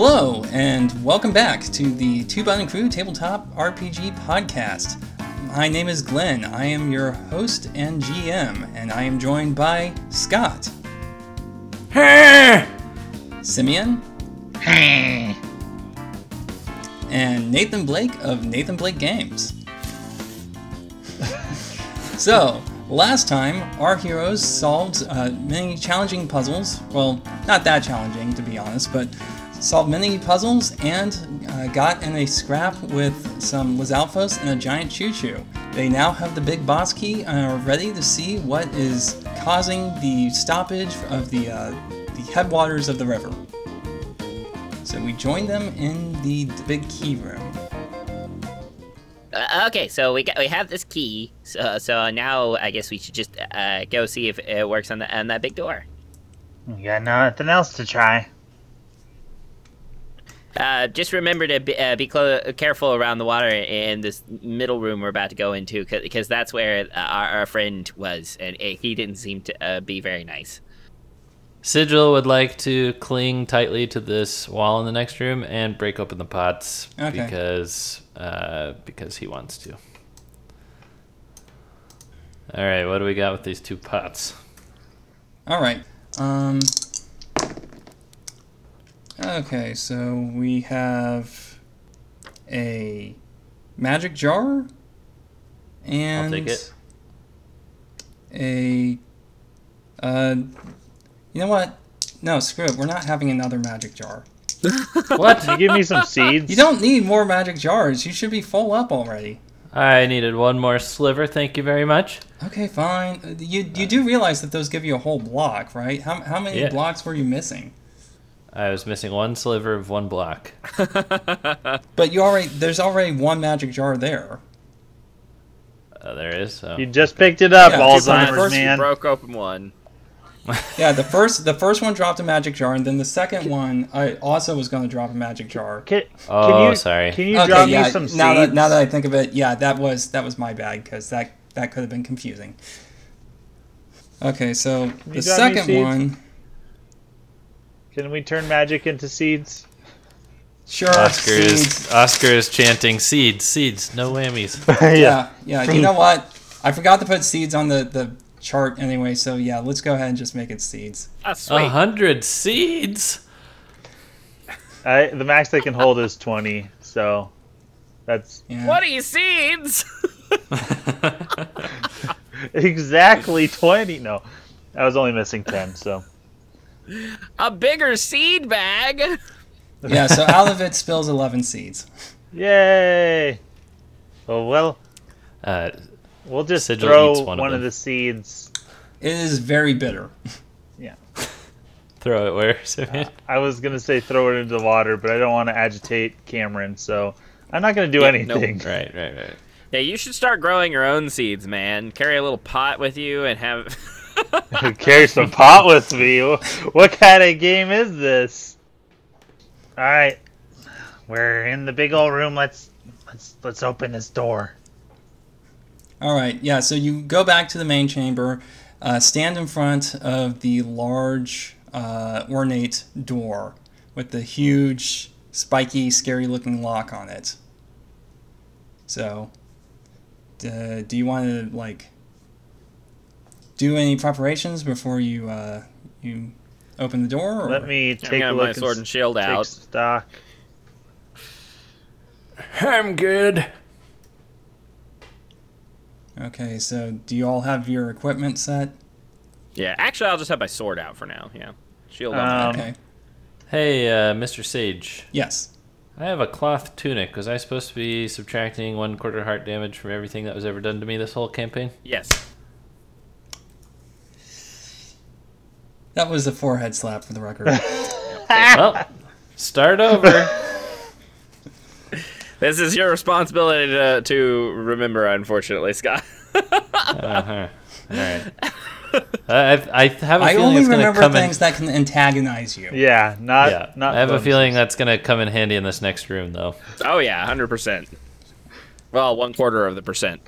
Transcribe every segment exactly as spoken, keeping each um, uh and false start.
Hello, and welcome back to the Two Button Crew Tabletop R P G Podcast. My name is Glenn. I am your host and G M, and I am joined by Scott. Simeon. And Nathan Blake of Nathan Blake Games. So, last time, our heroes solved uh, many challenging puzzles. Well, not that challenging, to be honest, but solved many puzzles and uh, got in a scrap with some Lizalfos and a giant choo-choo. They now have the big boss key and are ready to see what is causing the stoppage of the, uh, the headwaters of the river. So we join them in the, the big key room. Uh, okay, so we got, we have this key, so, so now I guess we should just uh, go see if it works on the on that big door. We got nothing else to try. Uh, just remember to be, uh, be clo- careful around the water in this middle room we're about to go into, because that's where uh, our, our friend was, and uh, he didn't seem to uh, be very nice. Sigil would like to cling tightly to this wall in the next room and break open the pots Okay. because uh, because he wants to. All right, what do we got with these two pots? All right. Um. Okay, so we have a magic jar and I'll take it. a. Uh, you know what? No, screw it. We're not having another magic jar. What? Can you give me some seeds? You don't need more magic jars. You should be full up already. I needed one more sliver, thank you very much. Okay, fine. Uh, You you do realize that those give you a whole block, right? How how many Yeah. blocks were you missing? I was missing one sliver of one block. But you already there's already one magic jar there. Uh, there is. So. You just picked it up, Yeah, Alzheimer's, first you man. Broke open one. Yeah, the first the first one dropped a magic jar, and then the second one I also was going to drop a magic jar. Can, Oh, can you, sorry. Can you Okay, drop yeah. me some seeds? now that now that I think of it, yeah, that was that was my bad because that that could have been confusing. Okay, so you the drop me second seeds? one, Can we turn magic into seeds? sure, Oscar seeds. is Oscar is chanting seeds, seeds, no whammies. Yeah, yeah. You know what? I forgot to put seeds on the the chart anyway. So yeah, let's go ahead and just make it seeds. Ah, A sweet. hundred seeds. I, the max they can hold is twenty, so that's Yeah. What are you, seeds? exactly twenty. No, I was only missing ten, so. A bigger seed bag? Yeah. So out of it spills eleven seeds. Yay! Oh, well, Uh, we'll just Sigil throw eats one, one of of, them. the seeds. It is very bitter. Yeah. throw it where? Simeon? I was going to say throw it into the water, but I don't want to agitate Cameron, so I'm not going to do Yeah, anything. Right, right, right. Yeah, you should start growing your own seeds, man. Carry a little pot with you and have... Carry some pot with me. What kind of game is this? All right, we're in the big old room. Let's let's let's open this door. All right, yeah, so you go back to the main chamber, uh, stand in front of the large, uh, ornate door with the huge, spiky, scary-looking lock on it. So, uh, do you want to, like, do any preparations before you uh, you open the door? Or? Let me I'm take gonna a have look my sword and shield take out. stock. I'm good. Okay, so do you all have your equipment set? Yeah, actually, I'll just have my sword out for now, yeah. Shield on. Um, Okay, Hey, uh, Mister Sage. yes. I have a cloth tunic. Was I supposed to be subtracting one quarter heart damage from everything that was ever done to me this whole campaign? Yes. That was a forehead slap for the record. Well, start over. This is your responsibility to, to remember, unfortunately, Scott. Uh-huh. All right. I, I have a I feeling only it's going to remember come things in. that can antagonize you. Yeah, not Yeah, not. I have a bonuses. feeling that's going to come in handy in this next room, though. Oh, yeah, one hundred percent. Well, one quarter of the percent.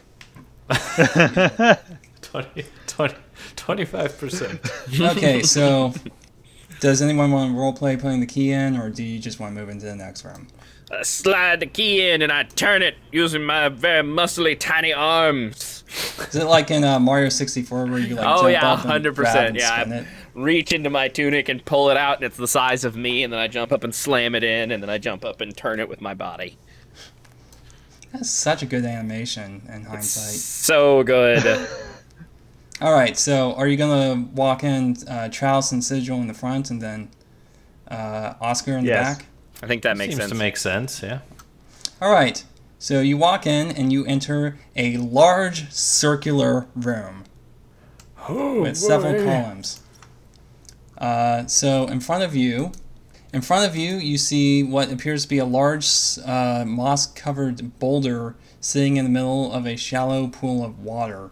twenty, twenty, twenty-five percent. Okay, so does anyone want to roleplay putting the key in, or do you just want to move into the next room? I slide the key in and I turn it using my very muscly tiny arms. Is it like in uh, Mario sixty-four where you like Oh jump yeah, up and one hundred grab percent. and Yeah, spin I it? reach into my tunic and pull it out, and it's the size of me, and then I jump up and slam it in, and then I jump up and turn it with my body. That's such a good animation in hindsight. So good. All right, so are you gonna walk in uh, Trouse and Sigil in the front, and then uh, Oscar in the Yes. back? I think that makes Seems sense. to make sense, yeah. All right, so you walk in and you enter a large circular room with several columns. Uh, so in front of you, in front of you, you see what appears to be a large uh, moss-covered boulder sitting in the middle of a shallow pool of water.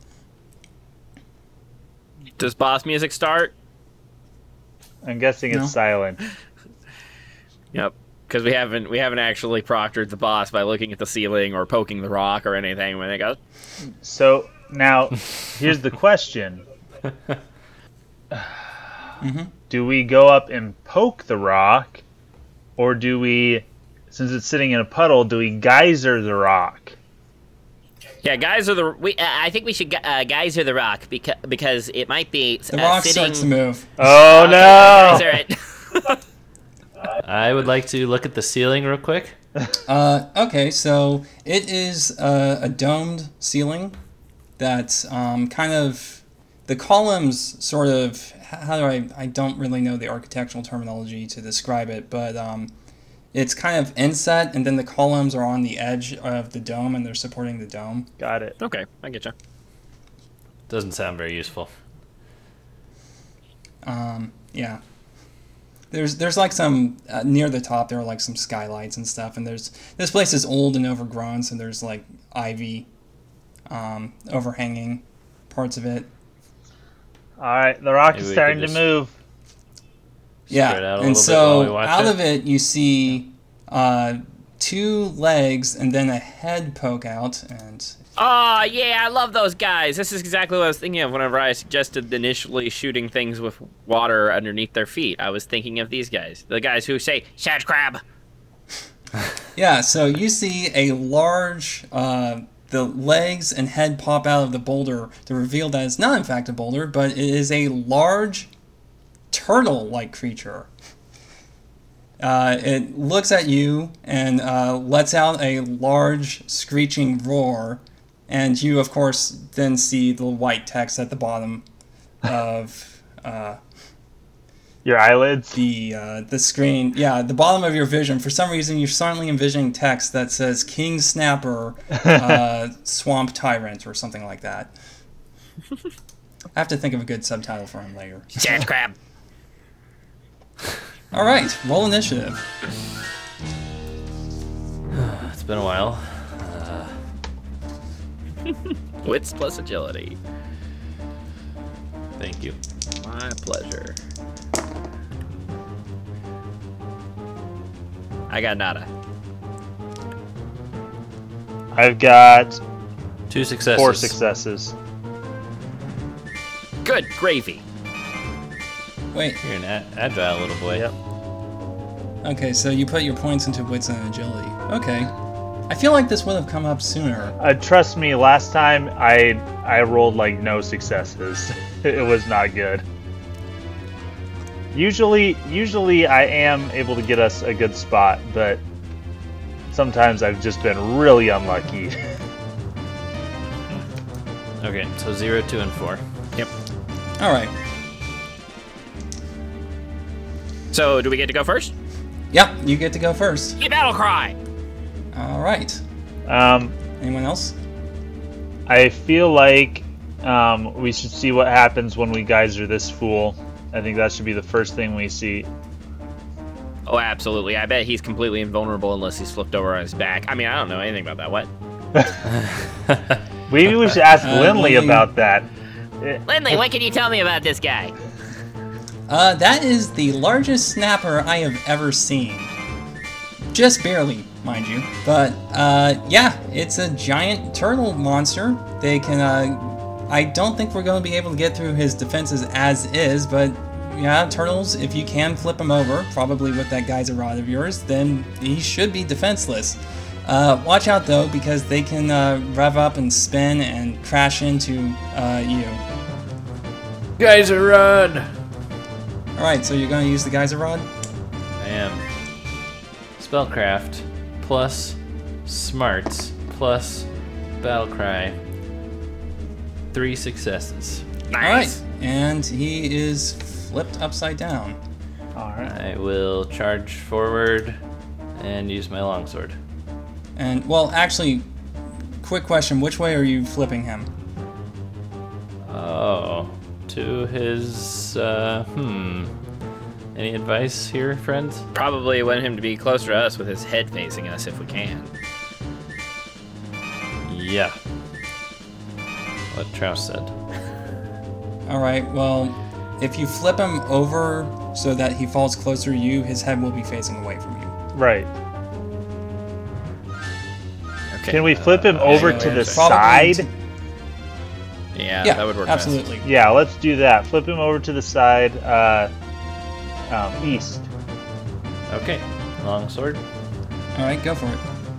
Does boss music start? I'm guessing it's No. silent. Yep. Because we haven't we haven't actually proctored the boss by looking at the ceiling or poking the rock or anything when it goes. So now, here's the question. Mm-hmm. Do we go up and poke the rock, or do we, since it's sitting in a puddle, do we geyser the rock? Yeah, guys are the we. Uh, I think we should gu- uh, geyser the rock because because it might be The uh, rock sitting. starts to move. Oh Okay, no! geyser it. I would like to look at the ceiling real quick. Uh, okay, so it is uh, a domed ceiling that's um, kind of the columns sort of how do I I don't really know the architectural terminology to describe it, but um, it's kind of inset, and then the columns are on the edge of the dome, and they're supporting the dome. Got it. Okay, I get you. Doesn't sound very useful. Um, yeah. There's there's like some uh, near the top there are like some skylights and stuff, and there's this place is old and overgrown, so there's like ivy um, overhanging parts of it. All right, the rock Maybe is we starting could to just- move. Yeah, Spread out a and little bit while we so watch out it. of it you see uh, two legs and then a head poke out, and Oh yeah, I love those guys. This is exactly what I was thinking of whenever I suggested initially shooting things with water underneath their feet. I was thinking of these guys, the guys who say "Sad crab." yeah, so you see a large uh, the legs and head pop out of the boulder to reveal that it's not in fact a boulder, but it is a large turtle-like creature. Uh, it looks at you and uh, lets out a large screeching roar, and you, of course, then see the white text at the bottom of uh, Your eyelids. the uh, the screen. Yeah, the bottom of your vision. For some reason, you're suddenly envisioning text that says "King Snapper, uh, Swamp Tyrant" or something like that. I have to think of a good subtitle for him later. Sad crab. All right, roll initiative. It's been a while. Wits plus agility. Thank you. My pleasure. I got nada. I've got Two successes. four successes. Good gravy. Wait, You're an a- agile little boy. Yep. okay, so you put your points into wits and agility. Okay. I feel like this would have come up sooner. Uh, trust me, last time I I rolled like no successes. It was not good. Usually, usually I am able to get us a good spot, but sometimes I've just been really unlucky. Okay, so zero, two, and four. Yep. All right. So, do we get to go first? Yep, you get to go first. Get battle cry. All right. Um, Anyone else? I feel like um, we should see what happens when we geyser this fool. I think that should be the first thing we see. Oh, absolutely. I bet he's completely invulnerable unless he's flipped over on his back. I mean, I don't know anything about that. What? Maybe we should ask Uh, Lindley Lindley- about that. Eh, Lindley, what can you tell me about this guy? Uh, that is the largest snapper I have ever seen. Just barely, mind you. But, uh, yeah, it's a giant turtle monster. They can, uh, I don't think we're going to be able to get through his defenses as is, but yeah, turtles, if you can flip him over, probably with that geyser rod of yours, then he should be defenseless. Uh, watch out though, because they can uh, rev up and spin and crash into uh, you. Geyser rod! Alright, so you're going to use the geyser rod? I am. Spellcraft plus smarts plus battlecry. Three successes. Nice. Alright, and he is flipped upside down. All right. I will charge forward and use my longsword. And, well, actually, quick question, which way are you flipping him? Oh, to his, uh, hmm. Any advice here, friends? Probably want him to be closer to us with his head facing us if we can. Yeah. What Trout said. Alright, well, if you flip him over so that he falls closer to you, his head will be facing away from you. Right. Okay. Can we flip him Uh, over anyway, to the probably side? t- Yeah, Yeah, that would work absolutely. Yeah, let's do that. Flip him over to the side, uh, um, east. Okay, longsword. Alright, go for it.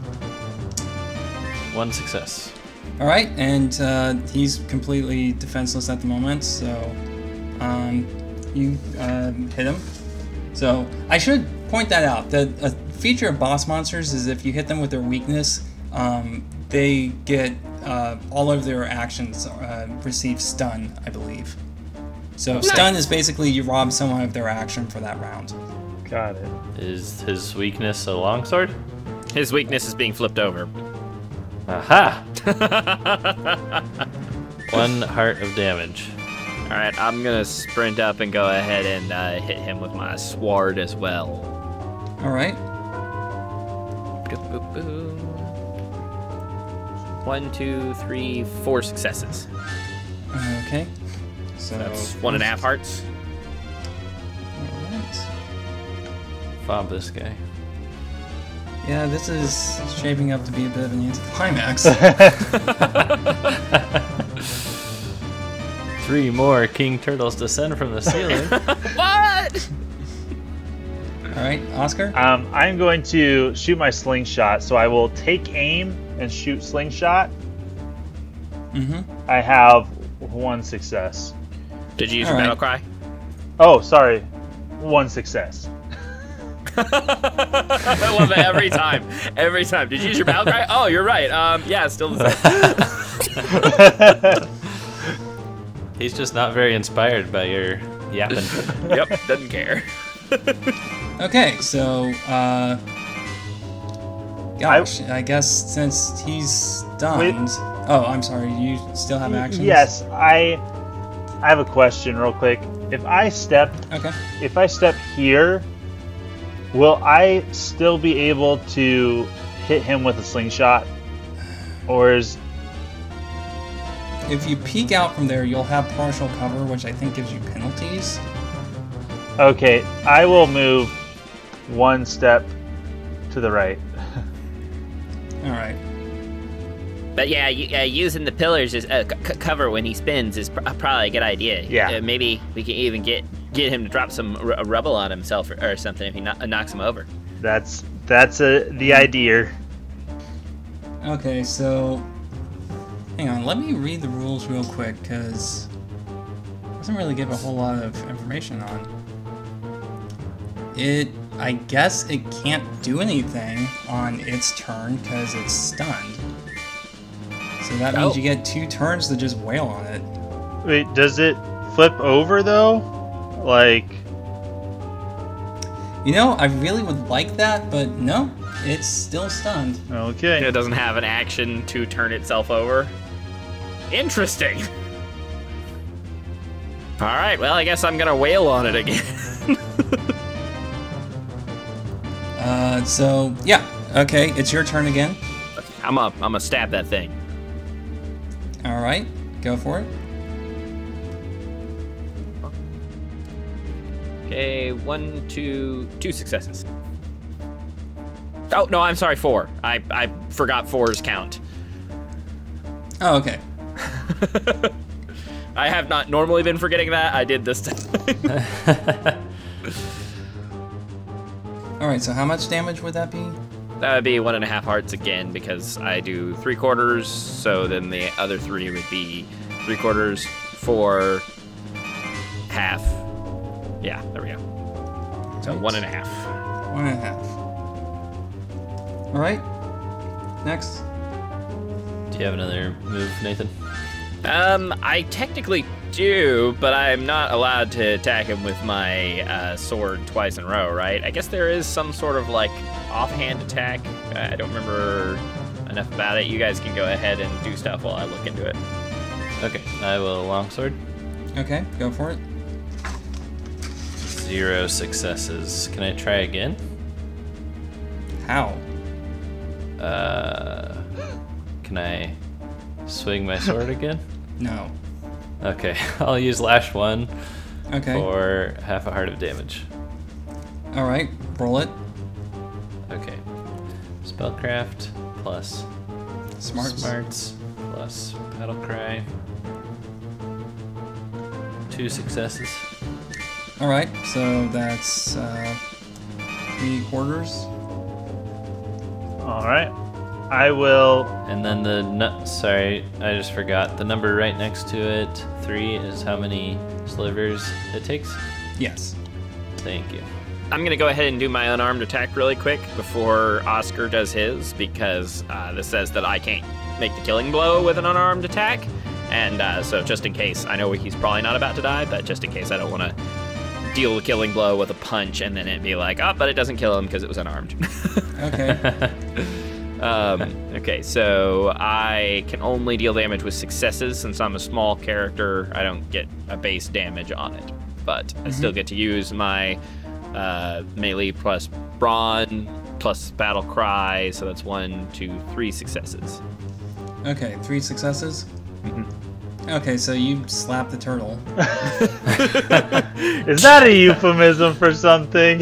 One success. Alright, and uh, he's completely defenseless at the moment, so um, you um, hit him. So I should point that out. The a feature of boss monsters is if you hit them with their weakness, um, they get uh, all of their actions uh, receive stun, I believe. So stun is basically you rob someone of their action for that round. Got it. Is his weakness a longsword? best. His weakness is being flipped over. Aha! One heart of damage. All right, I'm gonna sprint up and go ahead and uh, hit him with my sword as well. Alright, Boop, boop. One, two, three, four successes. okay. So That's one and a half hearts. Alright. Fob this guy. Yeah, this is shaping up to be a bit of an anticlimax. Three more king turtles descend from the ceiling. What? Alright, Oscar? Um, I'm going to shoot my slingshot, so I will take aim and shoot slingshot. Mm-hmm. I have one success. Did you use All your right. battle cry? Oh, sorry. One success. I love it every time. Every time. Did you use your battle cry? Oh, you're right. Um, yeah, still the same. He's just not very inspired by your yapping. Yep, doesn't care. Okay, so, uh... Gosh, I, guess since he's stunned... Wait. Oh, I'm sorry, you still have actions? Yes, I I have a question real quick. If I step Okay. if I step here, will I still be able to hit him with a slingshot? Or is If you peek out from there, you'll have partial cover, which I think gives you penalties. okay, I will move one step to the right. Alright. But yeah, you, uh, using the pillars as uh, c- cover when he spins is pr- probably a good idea. Yeah. Uh, maybe we can even get get him to drop some r- rubble on himself or, or something if he kno- knocks him over. That's that's a, the idea. Okay, so... Hang on, let me read the rules real quick, because... It doesn't really give a whole lot of information on. It... I guess it can't do anything on its turn, because it's stunned. So that means Oh. you get two turns to just wail on it. Wait, does it flip over though? Like, You know, I really would like that, but no, it's still stunned. okay. It doesn't have an action to turn itself over. Interesting. All right, well, I guess I'm gonna wail on it again. Uh, so, yeah. Okay, it's your turn again. I'm up. I'm gonna stab that thing. Alright, go for it. Okay, one, two, two successes. Oh no, I'm sorry, four. I I forgot four's count. Oh, okay. I have not normally been forgetting that. I did this time. All right. So how much damage would that be? That would be one and a half hearts again because I do three quarters. So then the other three would be three quarters, four, half. Yeah, there we go. So Right. one and a half. One and a half. All right. Next. Do you have another move, Nathan? Um, I technically do, but I'm not allowed to attack him with my uh, sword twice in a row, right? I guess there is some sort of like offhand attack. I don't remember enough about it. You guys can go ahead and do stuff while I look into it. Okay, I will longsword. Okay. Go for it. Zero successes. Can I try again? How? Uh, can I swing my sword again? No. Okay, I'll use lash one Okay. for half a heart of damage. All right. Roll it. Okay, spellcraft plus Smarts. smarts plus battle cry. Two successes. All right. So that's uh, three quarters. All right. I will. And then the nu- sorry, I just forgot the number right next to it. Three is how many slivers it takes. Yes. Thank you. I'm gonna go ahead and do my unarmed attack really quick before Oscar does his because uh, this says that I can't make the killing blow with an unarmed attack, and uh, so just in case, I know he's probably not about to die, but just in case, I don't want to deal the killing blow with a punch and then it'd be like, oh, but it doesn't kill him because it was unarmed. Okay. um, okay, so I can only deal damage with successes since I'm a small character. I don't get a base damage on it, but I still get to use my uh, melee plus brawn plus battle cry. So that's one, two, three successes. Okay. Three successes. Mhm. Okay. So you slap the turtle. Is that a euphemism for something?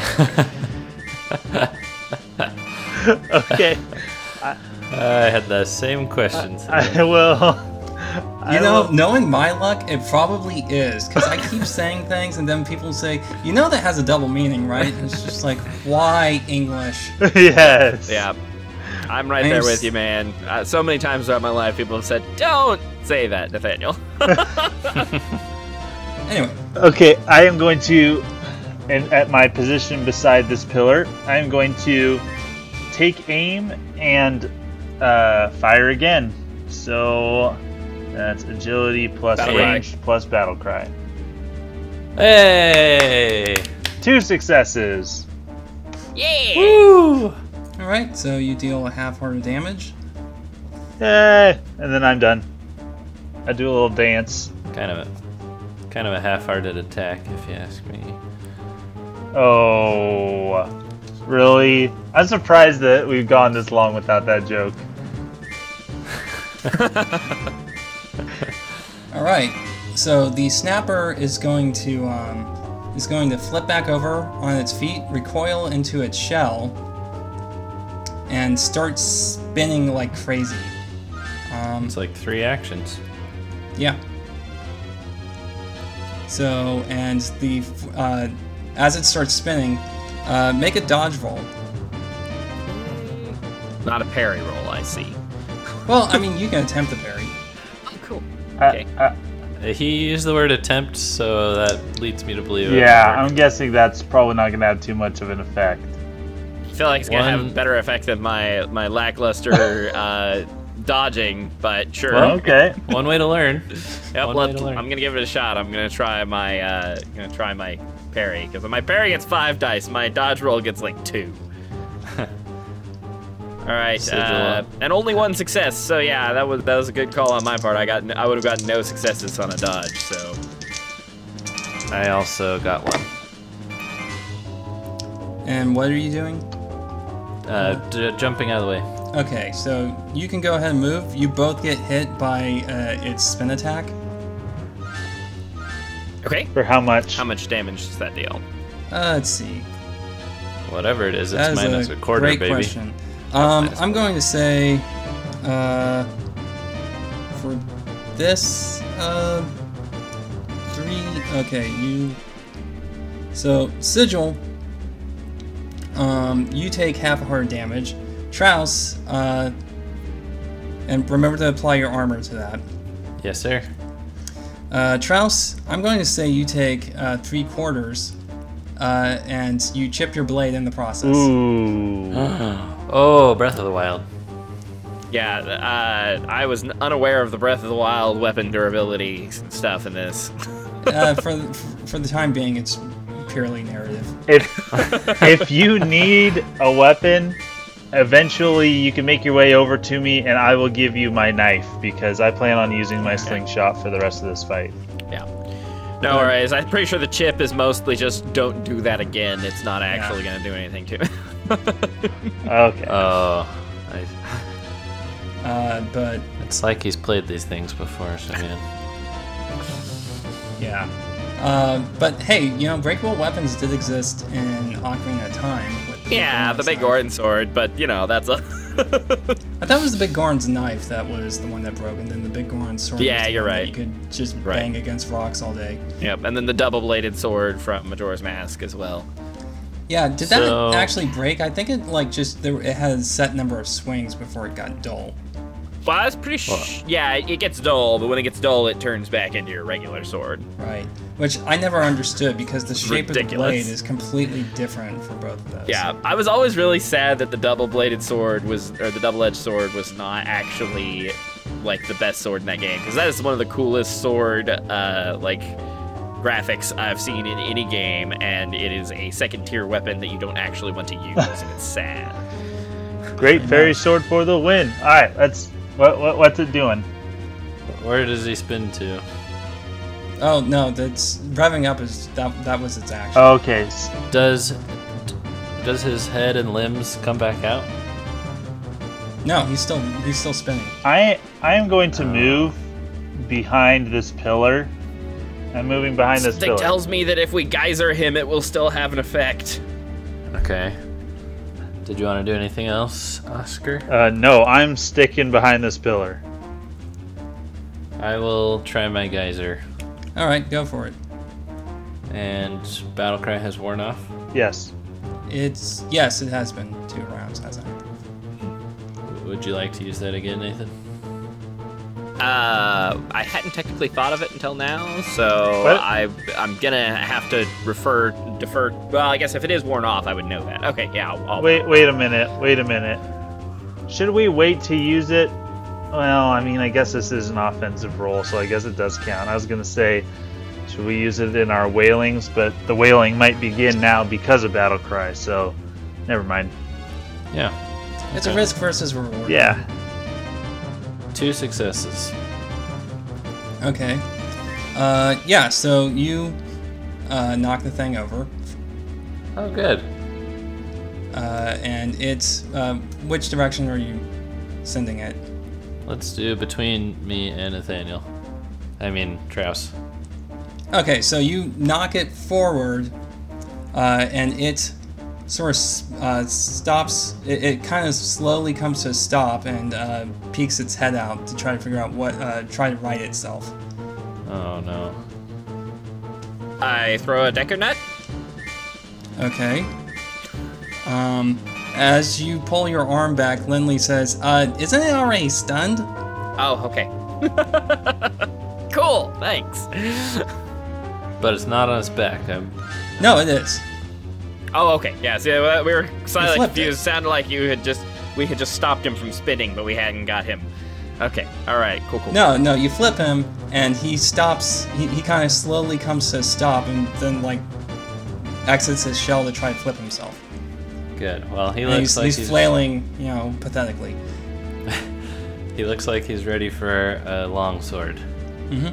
Okay. I had the same questions. I will. You know, knowing my luck, it probably is because I keep saying things and then people say, "You know, that has a double meaning, right?" And it's just like, why English? Yes. Yeah, I'm right I'm there s- with you, man. Uh, so many times throughout my life, people have said, "Don't say that, Nathaniel." Anyway, Okay, I am going to, and at my position beside this pillar, I am going to take aim and uh, fire again. So that's agility plus Battle range cry. plus battle cry. Hey! Two successes. Yeah. Woo! all right. So you deal a half heart of damage. Yay! And then I'm done. I do a little dance. Kind of a, kind of a half-hearted attack, if you ask me. Oh, really? I'm surprised that we've gone this long without that joke. All right. So the snapper is going to um, is going to flip back over on its feet, recoil into its shell, and start spinning like crazy. Um, It's like three actions. yeah. So and the uh, as it starts spinning, uh, make a dodge roll. Not a parry roll, I see. Well, I mean, you can attempt the parry. Oh, cool. I- Okay. I- Uh, He used the word attempt, so that leads me to believe it. yeah, would work. I'm guessing that's probably not going to have too much of an effect. I feel like it's gonna have One- a better effect than my my lackluster uh, dodging, but sure. Well, okay. One way to learn. Yep, One way let- to learn. I'm gonna give it a shot. I'm gonna try my uh, gonna try my parry because my parry gets five dice. My dodge roll gets like two. All right, Sigil uh, up. and only one success. So yeah, that was that was a good call on my part. I got I would have gotten no successes on a dodge. So I also got one. And what are you doing? Uh, j- jumping out of the way. Okay, so you can go ahead and move. You both get hit by uh, its spin attack. okay, For how much? how much damage does that deal? Uh, let's see. Whatever it is, That it's is minus a, a, quarter, great baby. question. Um, minus I'm going to say, uh, for this, uh, Okay, you. So Sigil, um, you take half a heart damage. Traus, uh, and remember to apply your armor to that. Yes, sir. Uh, Traus, I'm going to say you take uh, three quarters, uh, and you chip your blade in the process. Ooh. Oh, Breath of the Wild. Yeah, uh, I was unaware of the Breath of the Wild weapon durability stuff in this. uh, for for the time being, it's purely narrative. If if you need a weapon, eventually you can make your way over to me, and I will give you my knife because I plan on using my slingshot for the rest of this fight. Yeah. No worries. I'm pretty sure the chip is mostly just don't do that again. It's not actually Yeah. going to do anything to it. Okay. Oh, I, Uh, but it's like he's played these things before, so man. yeah. Uh, but hey, you know, breakable weapons did exist in Ocarina of Time. With the Yeah, the big knife. Goron sword, but you know, that's a. I thought it was the Big Goron's knife that was the one that broke, and then the Big Goron's sword. Yeah, was the you're one that right. You could just Right. bang against rocks all day. Yep, and then the double bladed sword from Majora's Mask as well. Yeah, did So- that actually break? I think it like just there, it had a set number of swings before it got dull. Well, that's pretty. Sh- yeah, it gets dull, but when it gets dull, it turns back into your regular sword. Right. Which I never understood because the shape of the Ridiculous. blade is completely different for both of those. Yeah, I was always really sad that the double-bladed sword was, or the double-edged sword was not actually like the best sword in that game, because that is one of the coolest sword, uh, like graphics I've seen in any game, and it is a second-tier weapon that you don't actually want to use, and it's sad. Great fairy sword for the win. All right, let's. What, what what's it doing? Where does he spin to? Oh no, that's revving up is that that was its action. Okay. s- Does does his head and limbs come back out? No, he's still he's still spinning. I I am going to move behind this pillar. I'm moving behind this Something pillar. tells me that if we geyser him, it will still have an effect. Okay. Did you want to do anything else, Oscar? Uh, no, I'm sticking behind this pillar. I will try my geyser. All right, go for it. And Battlecry has worn off. Yes. It's yes, it has been two rounds, hasn't it? Would you like to use that again, Nathan? Uh, I hadn't technically thought of it until now, so What? I I'm gonna have to refer defer. Well, I guess if it is worn off, I would know that. Okay, yeah. I'll, I'll Wait wait a minute. Wait a minute. Should we wait to use it? Well, I mean, I guess this is an offensive roll, so I guess it does count. I was gonna say, should we use it in our wailings? But the wailing might begin now because of Battle Cry, so never mind. Yeah. It's a Okay. risk versus reward. Yeah. Two successes. Okay. Uh, yeah. So you uh, knock the thing over, Oh, good. uh, and it's uh, which direction are you sending it? Let's do between me and Nathaniel. I mean, Traus. Okay, so you knock it forward, uh, and it sort of uh, stops. It, it kind of slowly comes to a stop and uh, peeks its head out to try to figure out what, uh, try to right itself. Oh, no. I throw a Decker Nut. Okay. Um, as you pull your arm back, Lindley says, uh, "Isn't it already stunned?" Oh, okay. Cool. Thanks. But it's not on its back. I'm... No, it is. Oh, okay. Yeah. See, uh, we were slightly flipped confused. it. Sounded like you had just we had just stopped him from spinning, but we hadn't got him. Okay. All right. Cool. Cool. No, no, you flip him, and he stops. He, he kind of slowly comes to a stop, and then like exits his shell to try to flip himself. Good. Well, he And looks he's, like he's he's flailing, you know, pathetically. He looks like he's ready for a long sword. Mm-hmm.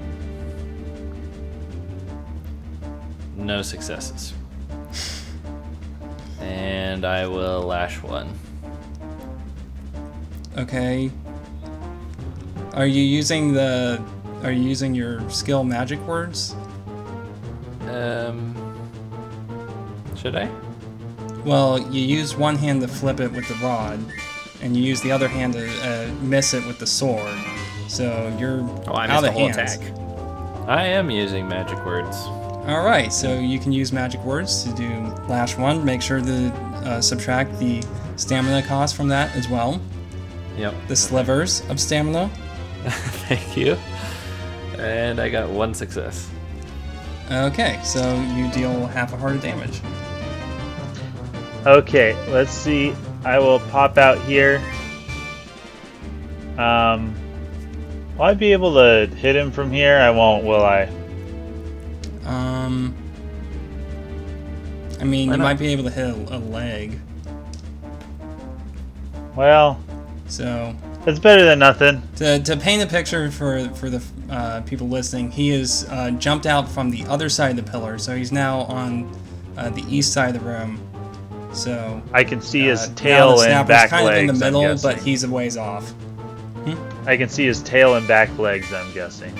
No successes. And I will lash one. Okay. Are you using the? Are you using your skill magic words? Um. Should I? Well, you use one hand to flip it with the rod, and you use the other hand to uh, miss it with the sword. So you're Oh, I out missed the of whole hands. attack. I am using magic words. All right, so you can use magic words to do lash one. Make sure to uh, subtract the stamina cost from that as well. Yep. The slivers of stamina. Thank you. And I got one success. Okay, so you deal half a heart of damage. Okay, let's see. I will pop out here. Um, will I be able to hit him from here? I won't, will I? Um, I mean, Why you not? might be able to hit a, a leg. Well, So it's better than nothing. to, to paint a picture for for the uh, people listening, he is uh, jumped out from the other side of the pillar, so he's now on uh, the east side of the room. So I can see his uh, now tail the and snapper's back kind legs. of in the I'm middle, guessing. but he's a ways off. I can see his tail and back legs. I'm guessing.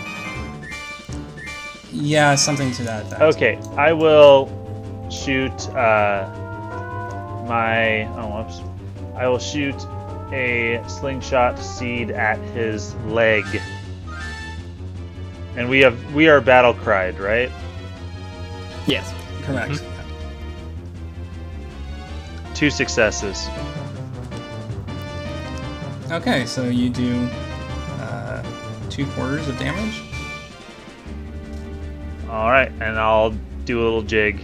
Yeah, something to that effect. Okay, I will shoot uh, my. Oh, whoops. I will shoot a slingshot seed at his leg. And we have we are battle cried, right? Yes. Correct. Mm-hmm. Two successes. Okay, so you do uh, two quarters of damage. All right, and I'll do a little jig.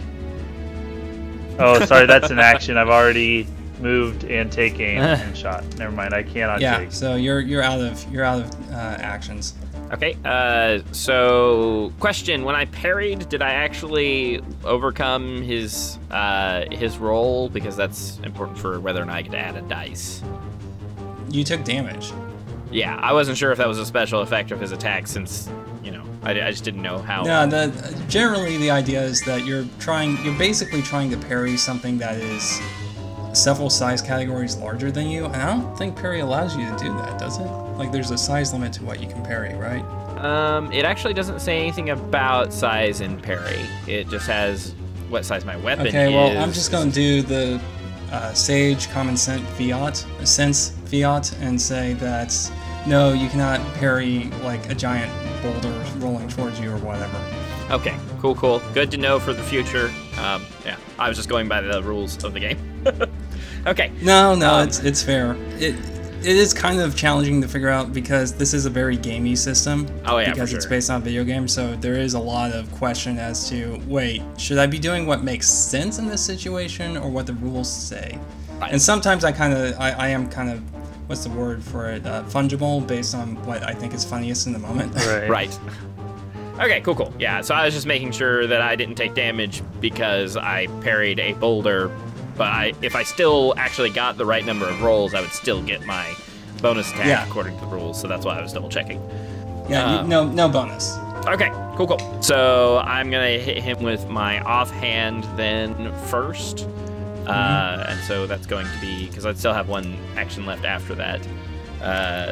Oh, sorry, that's an action. I've already moved and take aim and shot. Never mind, I cannot Yeah, jig. so you're you're out of you're out of uh, actions. Okay. Uh, so question: when I parried, did I actually overcome his uh, his roll? Because that's important for whether or not I get to add a dice. You took damage. Yeah, I wasn't sure if that was a special effect of his attack, since you know I, I just didn't know how. No, the generally the idea is that you're trying you're basically trying to parry something that is several size categories larger than you, and I don't think parry allows you to do that, does it? Like there's a size limit to what you can parry, right? Um, it actually doesn't say anything about size in parry. It just has what size my weapon is. Okay, well I'm just gonna do the uh, sage common sense fiat sense fiat and say that no, you cannot parry like a giant boulder rolling towards you or whatever. Okay, cool, cool. Good to know for the future. Um, yeah, I was just going by the rules of the game. Okay. No, no, Um, it's it's fair. It it is kind of challenging to figure out because this is a very gamey system. Oh, yeah, for because it's sure. based on video games, so there is a lot of question as to wait, should I be doing what makes sense in this situation or what the rules say? Right. And sometimes I kind of I, I am kind of what's the word for it? Uh, fungible based on what I think is funniest in the moment. Right. Right. Okay, cool, cool. Yeah, so I was just making sure that I didn't take damage because I parried a boulder, but I, if I still actually got the right number of rolls, I would still get my bonus attack Yeah. according to the rules, so that's why I was double checking. Yeah, you, Um, no no bonus. Okay, cool, cool. So I'm gonna hit him with my offhand then first. Uh, and so that's going to be, because I'd still have one action left after that. Uh,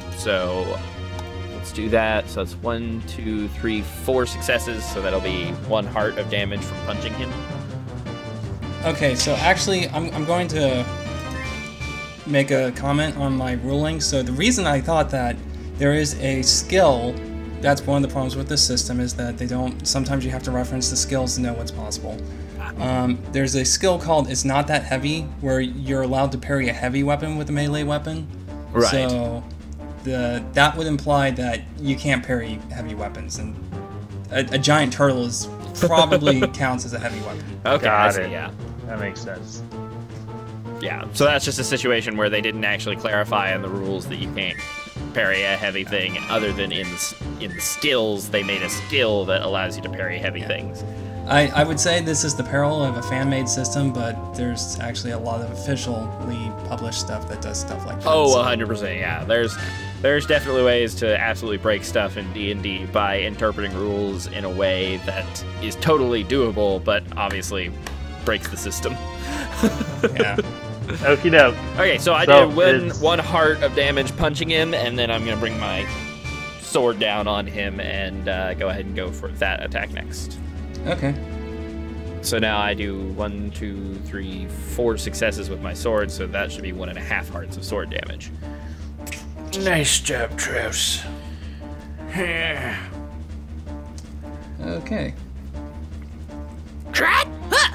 so let's do that. So that's one, two, three, four successes. So that'll be one heart of damage from punching him. Okay, so actually, I'm, I'm going to make a comment on my ruling. So the reason I thought that there is a skill, that's one of the problems with this system, is that they don't, sometimes you have to reference the skills to know what's possible. Um, there's a skill called It's Not That Heavy, where you're allowed to parry a heavy weapon with a melee weapon. Right. So the that would imply that you can't parry heavy weapons, and a, a giant turtle is probably counts as a heavy weapon. Okay, Got I see, it. yeah. That makes sense. Yeah, so that's just a situation where they didn't actually clarify in the rules that you can't parry a heavy thing, other than in the, s- in the skills, they made a skill that allows you to parry heavy things. I, I would say this is the peril of a fan-made system, but there's actually a lot of officially published stuff that does stuff like that. Oh, so- one hundred percent, yeah. There's there's definitely ways to absolutely break stuff in D and D by interpreting rules in a way that is totally doable, but obviously breaks the system. Yeah. Okie doke. Okay, so I So did one, it's- one heart of damage punching him, and then I'm going to bring my sword down on him and uh, go ahead and go for that attack next. Okay. So now I do one, two, three, four successes with my sword, so that should be one and a half hearts of sword damage. Nice job, Travis. Okay. Crat! Huh!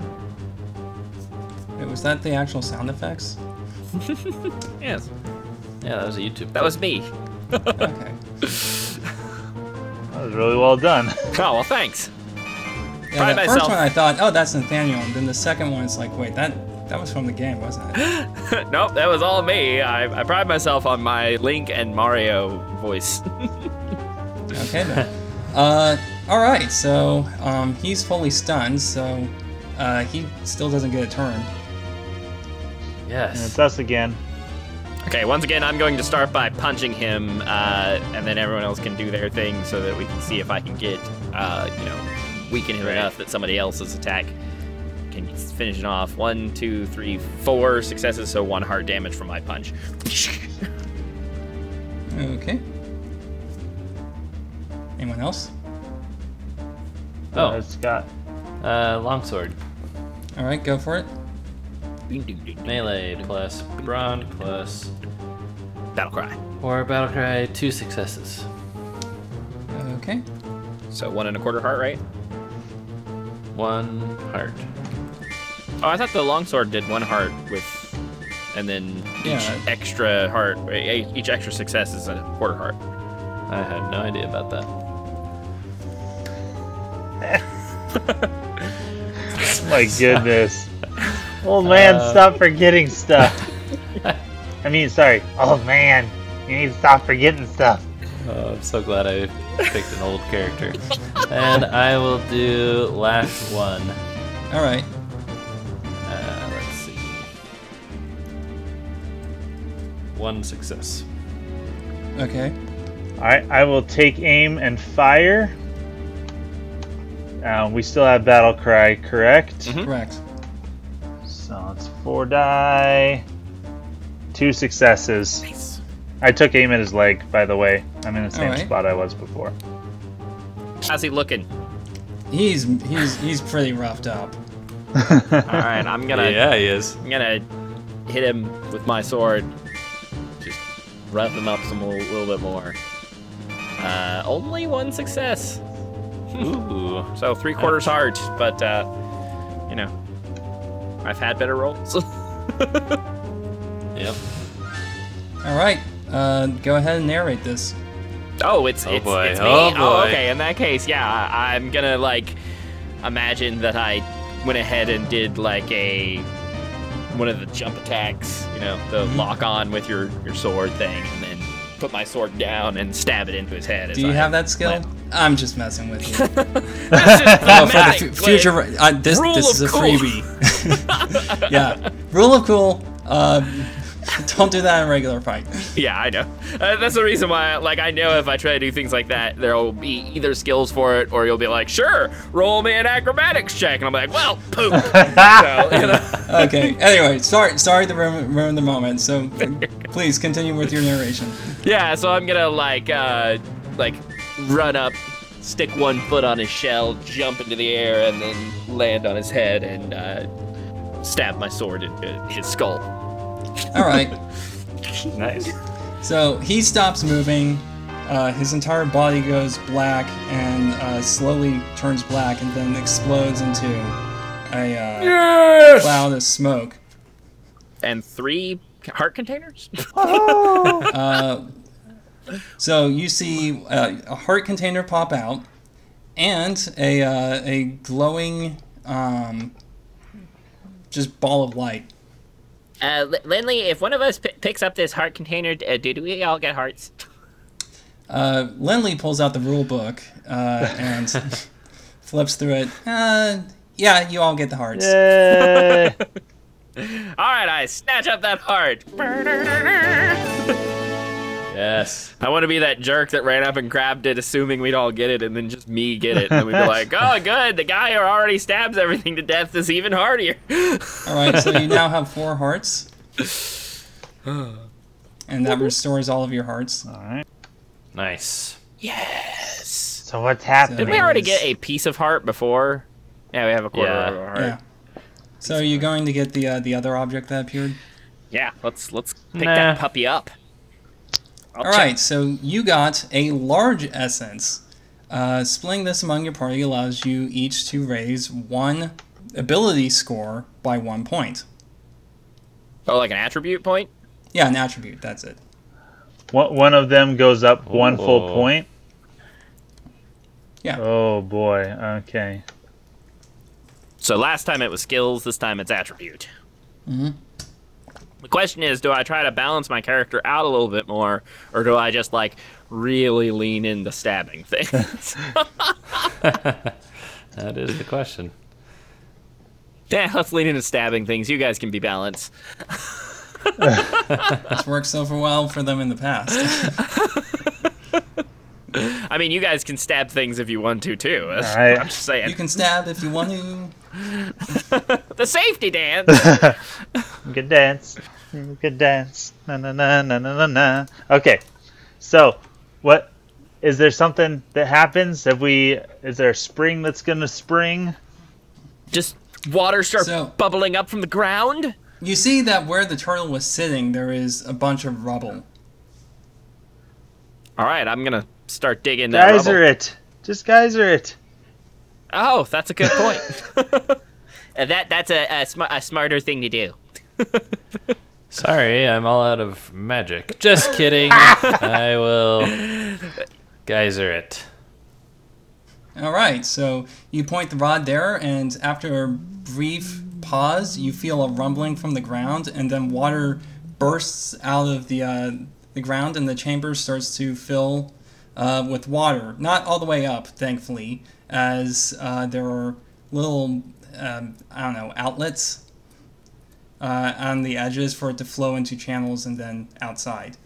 Wait, was that the actual sound effects? Yes, Yeah, that was a YouTube. that was me. Okay. That was really well done. Oh, well, thanks. Yeah, Pride the first myself. one I thought, oh, that's Nathaniel. And then the second one is like, wait, that that was from the game, wasn't it? Nope, that was all me. I, I pride myself on my Link and Mario voice. Okay then. uh, all right. So um, he's fully stunned. So uh, he still doesn't get a turn. And Yes. it's us again. Okay, once again, I'm going to start by punching him, uh, and then everyone else can do their thing so that we can see if I can get, uh, you know, weaken him Right. enough that somebody else's attack can finish it off. One, two, three, four successes, so one heart damage from my punch. Okay. Anyone else? Oh, Uh, Scott. uh, longsword. All right, go for it. Melee plus brawn plus Battle cry. or battle cry. Two successes. Okay. So one and a quarter heart, right? One heart. Oh, I thought the longsword did one heart with, and then each Yeah. extra heart, eh, each extra success is a quarter heart. I had no idea about that. My goodness. Old man, Uh, stop forgetting stuff. I mean, sorry. Oh man, you need to stop forgetting stuff. Oh, I'm so glad I picked an old character. And I will do last one. All right. Uh, let's see. One success. Okay. Alright, I will take aim and fire. Uh, we still have battle cry, correct? Mhm. Correct. So it's four die. Two successes. Nice. I took aim at his leg, by the way. I'm in the same Alright. spot I was before. How's he looking? He's he's he's pretty roughed up. All right, I'm gonna Yeah, he is. I'm gonna hit him with my sword. Just rough him up some little, little bit more. Uh, only one success. Ooh. So three quarters heart, but uh, you know, I've had better rolls. Yep. All right. Uh, go ahead and narrate this. Oh, it's Oh it's, boy, it's me. oh Oh, boy. okay. In that case, yeah, I, I'm gonna like imagine that I went ahead and did like a one of the jump attacks, you know, the Mhm. lock on with your your sword thing, and then put my sword down and stab it into his head. as Do you I have that skill? land. I'm just messing with you. That's just Oh, for the thematic, fu- like- future. Uh, this Rule this is a of cool. freebie. Yeah. Rule of cool. Uh, don't do that in a regular fight. Yeah, I know. Uh, that's the reason why, like, I know if I try to do things like that, there will be either skills for it, or you'll be like, sure, roll me an acrobatics check. And I'm like, well, poop. So, you know. Okay. Anyway, sorry sorry to ruin, ruin the moment. So please continue with your narration. Yeah, so I'm gonna, like, uh, like, run up, stick one foot on his shell, jump into the air, and then land on his head and uh, stab my sword into his skull. All right. Nice. So he stops moving. Uh, his entire body goes black and uh, slowly turns black, and then explodes into a uh, Yes! cloud of smoke. And three heart containers? Uh, so you see uh, a heart container pop out, and a uh, a glowing, um, just ball of light. Uh, L- Lindley, if one of us p- picks up this heart container, uh, do we all get hearts? Uh, Lindley pulls out the rule book uh, and flips through it. Uh, yeah, you all get the hearts. Yay! All right, I snatch up that heart. Yes. I want to be that jerk that ran up and grabbed it, assuming we'd all get it, and then just me get it, and we'd be like, "Oh, good, the guy who already stabs everything to death is even hardier." All right, so you now have four hearts, and that restores all of your hearts. Alright. Nice. Yes. So what's happening? Did we already get a piece of heart before? Yeah, we have a quarter Yeah. of a heart. Yeah. So are you going to get the uh, the other object that appeared? Yeah, let's let's pick Nah. that puppy up. I'll All check- right, so you got a large essence. Uh, splitting this among your party allows you each to raise one ability score by one point. Oh, like an attribute point? Yeah, an attribute, that's it. One one of them goes up one full Oh. point. Yeah. Oh boy. Okay. So last time it was skills, this time it's attribute. Mm-hmm. The question is, do I try to balance my character out a little bit more, or do I just, like, really lean into stabbing things? That is the question. Yeah, let's lean into stabbing things. You guys can be balanced. It's worked so for well for them in the past. I mean, you guys can stab things if you want to, too. That's- Alright. I'm just saying. You can stab if you want to. The safety dance! Good dance. Good dance. Na na na na na na na. Okay. So, what is there something that happens? Have we is there a spring that's going to spring? Just water starts So- bubbling up from the ground? You see that where the turtle was sitting, there is a bunch of rubble. All right, I'm going to start digging that rubble. Geyser it. Just geyser it. Oh, that's a good point. Uh, that That's a, a, sm- a smarter thing to do. Sorry, I'm all out of magic. Just kidding. I will geyser it. All right, so you point the rod there, and after a brief pause, you feel a rumbling from the ground, and then water bursts out of the uh, the ground, and the chamber starts to fill uh, with water. Not all the way up, thankfully, as uh, there are little, um, I don't know, outlets uh, on the edges for it to flow into channels and then outside.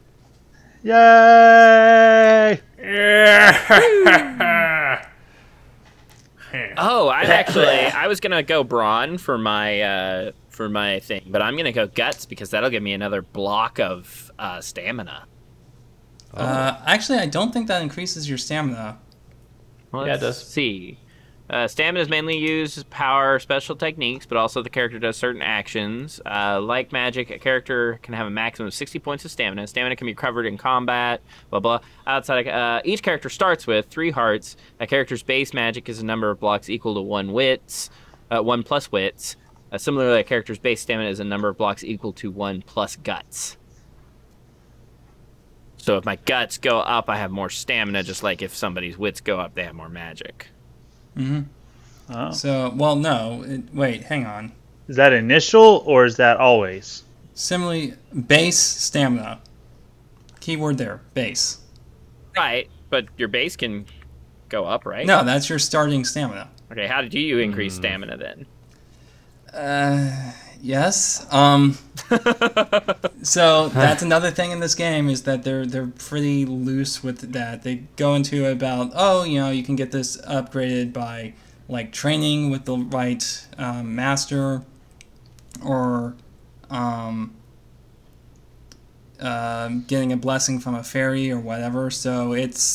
Yay! Oh, I'm actually, I was going to go brawn for my uh, for my thing, but I'm going to go guts because that'll give me another block of uh, stamina. Uh, actually, I don't think that increases your stamina. Let's Yeah, it does. see. Uh, stamina is mainly used as power special techniques, but also the character does certain actions. Uh, like magic, a character can have a maximum of sixty points of stamina. Stamina can be covered in combat, blah, blah. Outside, of, uh, each character starts with three hearts. A character's base magic is a number of blocks equal to one wits, uh, one plus wits. Uh, similarly, a character's base stamina is a number of blocks equal to one plus guts. So if my guts go up, I have more stamina, just like if somebody's wits go up, they have more magic. Mm-hmm. Oh. So, well, no. It, wait, hang on. Is that initial or is that always? Similarly, base stamina. Keyword there, base. Right, but your base can go up, right? No, that's your starting stamina. Okay, how did you increase stamina then? Uh, yes. Um. So that's another thing in this game is that they're they're pretty loose with that. They go into about oh you know you can get this upgraded by like training with the right um, master, or um, uh, getting a blessing from a fairy or whatever. So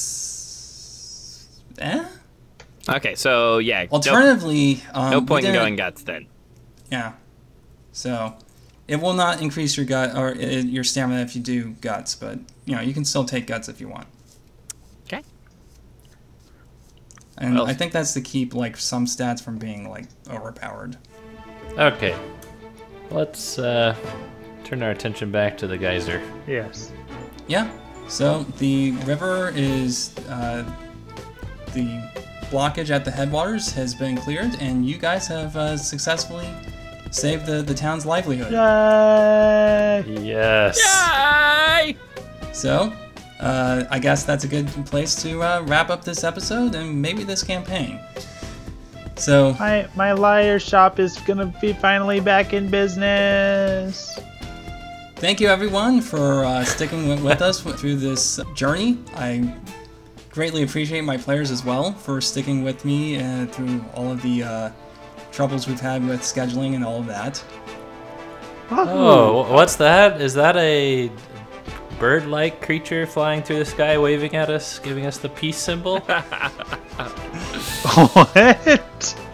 it's eh. Okay, so yeah, Alternatively, um, no, no we point in didn't- going guts then. Yeah. So, it will not increase your gut or uh, your stamina if you do guts, but you know you can still take guts if you want. Okay. And Well- I think that's to keep like some stats from being like overpowered. Okay. Let's uh, turn our attention back to the geyser. Yes. Yeah. So the river is uh, the blockage at the headwaters has been cleared, and you guys have uh, successfully saved the the town's livelihood. Yay! Yes. Yay! So, uh, I guess that's a good place to uh, wrap up this episode and maybe this campaign. So, My my liar shop is gonna be finally back in business. thank you everyone for uh, sticking with, with us through this journey. I greatly appreciate my players as well for sticking with me uh, through all of the uh, troubles we've had with scheduling and all of that. Oh, wh- what's that? Is that a bird-like creature flying through the sky, waving at us, giving us the peace symbol? What?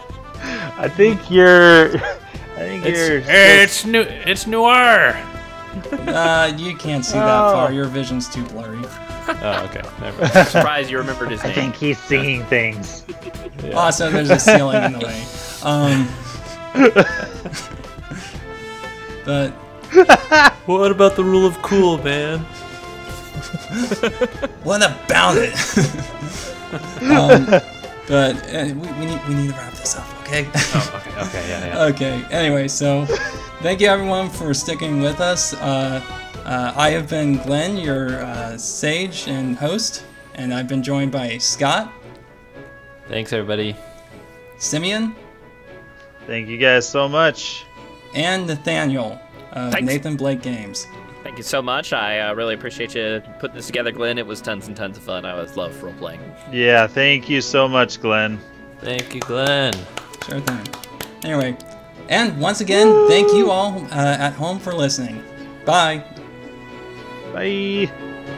I think you're. I think you're. It's it's new. It's noir. Uh, you can't see that Oh. far. Your vision's too blurry. Oh, okay. Never mind. Surprised you remembered his I name. think he's seeing things. Yeah. Also, there's a ceiling in the way. Um, but What about the rule of cool, man? what about it? um, but uh, we, we need we need to wrap this up, okay? Oh, okay, okay, yeah, yeah. Okay. Anyway, so thank you everyone for sticking with us. Uh, uh, I have been Glenn, your uh, sage and host, and I've been joined by Scott, Thanks, everybody. Simeon, Thank you guys so much. and Nathaniel of Thanks. Nathan Blake Games. Thank you so much. I uh, really appreciate you putting this together, Glenn. It was tons and tons of fun. I always love role playing. Yeah, thank you so much, Glenn. Thank you, Glenn. Sure thing. Anyway, and once again, thank you all uh, at home for listening. Bye. Bye.